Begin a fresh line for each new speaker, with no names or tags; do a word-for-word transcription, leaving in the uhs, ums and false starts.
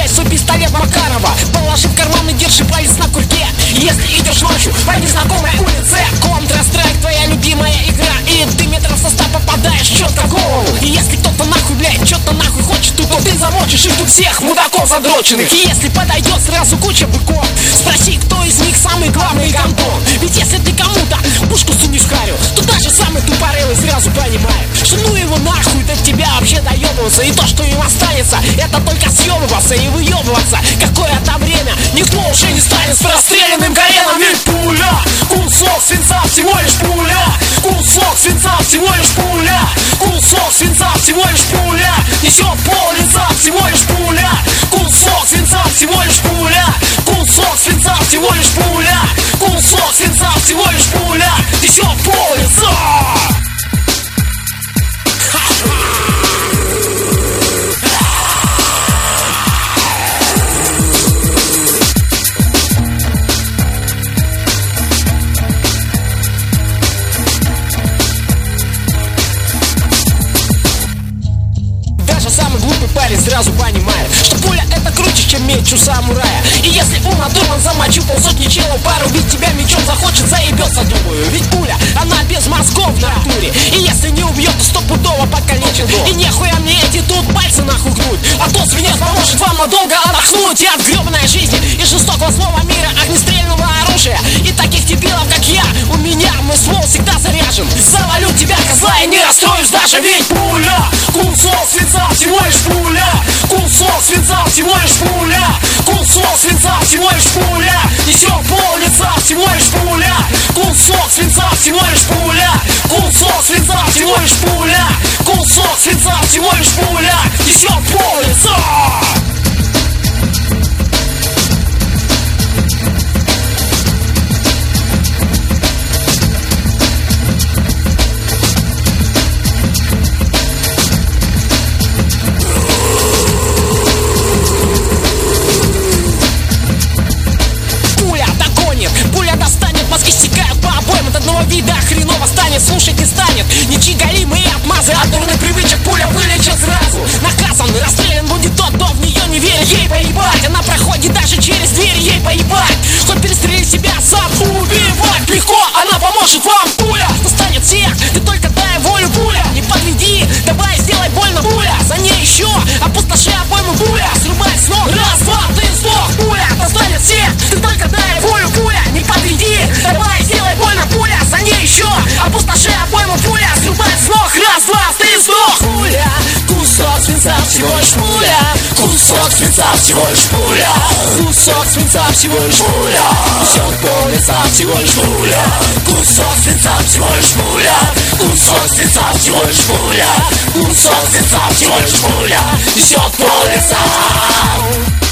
свой пистолет Макарова, положи в карман и держи палец на курке. Если идешь ночью по незнакомой улице, Counter-Strike твоя любимая игра, и ты метров со ста попадаешь четко в голову. И если кто-то нахуй, блядь, что-то нахуй хочет, то ты замочишь их тут всех мудаков задроченных. И если подойдет сразу куча быков, спроси, кто из них самый главный гандон. Ведь если ты кому-то пушку сунешь в харю, то даже самый тупорылый сразу понимает, что ну его нахуй, до тебя вообще доебываться. И то, что им останется, это только съебываться и выебываться. Какое-то время никто уже не станет с расстрелянным коленом. Ведь пуля, кусок свинца, всего лишь пуля. Кусок свинца, всего лишь пуля. Кусок свинца, всего лишь пуля. Несет пол лица, всего лишь пуля. Кусок свинца, всего лишь пуля. Кусок свинца, всего лишь пуля. Кусок свинца, всего лишь пуля. Несет пол лица. Самый глупый парень сразу понимает, что пуля это круче, чем меч у самурая. И если Ума Турман замочу полсотни челов, порубить тебя мечом захочет, заебется, думаю. Ведь пуля, она без мозгов в натуре. И если не убьет, то стопудово покалечит. И нехуя мне эти тут пальцы нахуй гнуть, а то свинец поможет вам надолго отдохнуть. И от гребаной жизни, и жестокого слова мира, огнестрельного оружия и таких дебилов, как я, у меня мой ствол всегда заряжен. Завалю тебя, козла, и не расстроишь даже. Ведь пуля, кусок свинца, всего лишь пуля. Кусок свинца, всего лишь пуля. Кусок свинца, всего лишь пуля. Несет пол лица, всего лишь пуля. Кусок свинца, всего лишь пуля. Кусок свинца, всего лишь пуля. Кусок свинца, всего лишь пуля. Несет пол лица. Вида хреново станет, слушать не станет. Ничьи голимые отмазы от дурных привычек пуля вылечит сразу. Наказан, расстрелян будет тот, кто в нее не верит. Ей поебать, она проходит даже через дверь. Ей поебать, хоть перестрели себя сам. Убивать легко, она поможет вам. Пуля достанет всех, ты только дай волю. Пуля, не подведи, давай сделай больно. Пуля, за ней еще опустоши обойму. Пуля, срубай с ног, раз, два, ты сдох. Пуля достанет всех, ты только дай волю. Пуля, не подведи, давай сделай больно. Пуля, за ней еще опустоши обойму. Пуля, срубай с ног, раз, два, ты сдох. Пуля, кусок свинца, всего лишь пуля. Кусок свинца, всего лишь пуля. Кусок свинца, всего лишь пуля. Кусок пол лица, всего лишь пуля. Кусок свинца, всего лишь пуля. Кусок свинца, всего лишь пуля. Кусок свинца, всего лишь пуля. Несет пол лица.